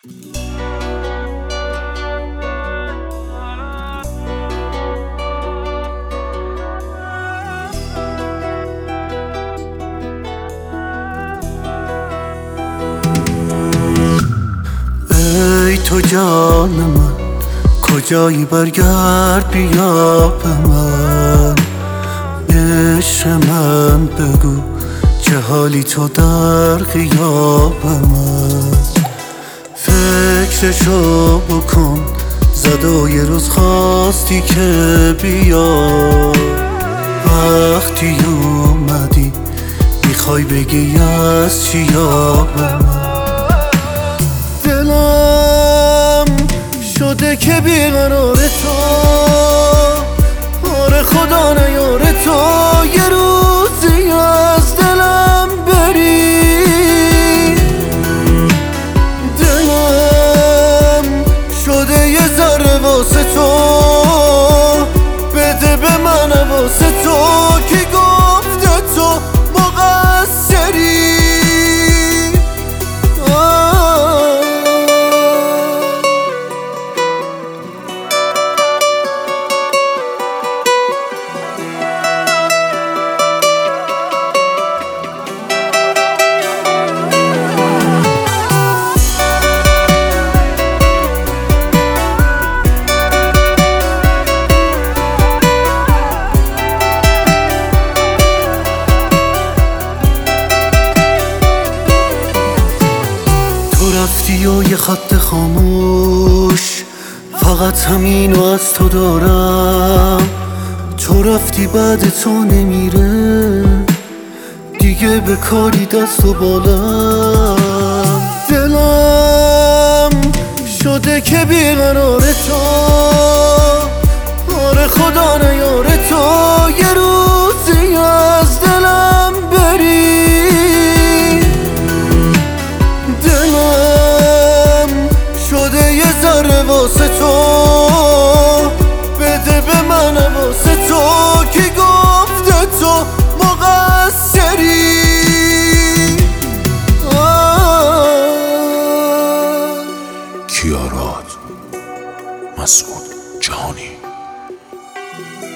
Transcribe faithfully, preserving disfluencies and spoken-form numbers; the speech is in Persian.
ای تو جان من کجایی برگرد بیا به من، عشق من بگو چه حالی تو در غیاب من. فکرشو بکن زد و یه روز خواستی که بیا، وقتی اومدی میخوای بگی از چی یا به من. دلم شده که بیقرار تو، آره خدا نیار تو یه روزی از دلم بری. دلم شده یه ذره واسه تو، بده به من واسه تو کی گفته تو مقصری. رفتی و یه خط خاموش فقط همینو از تو دارم. تو رفتی بعد تو نمیره دیگه به کاری دست و بالم. دلم شده که بیقرار تو، آره خدا نیاره تو یه روزی از دلم بری. واسه تو بده به من واسه تو کی گفته تو مقصری. کیاراد مسعود جهانی.